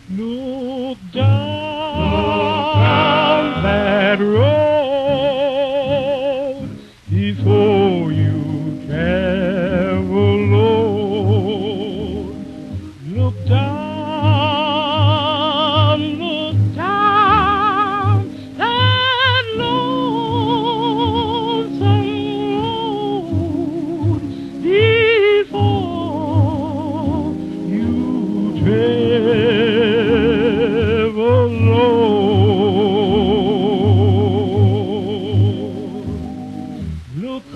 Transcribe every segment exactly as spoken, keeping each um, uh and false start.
Look down that road before you travel alone. Look down, look down that lonesome road before you travel alone. Look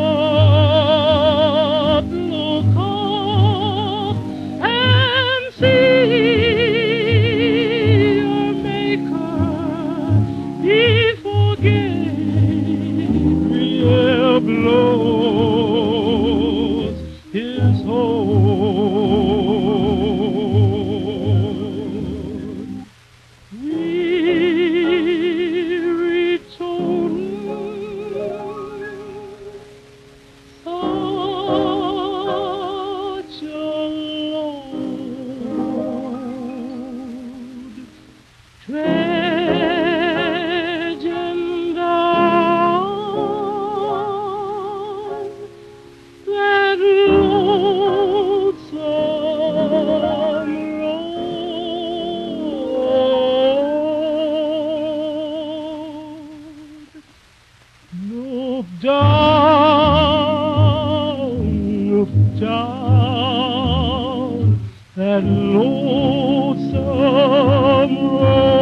up, look up, and see your Maker before Gabriel blows his horn. Weary toning, such a load, trudging down that lonesome road. Look down, look down that lonesome road.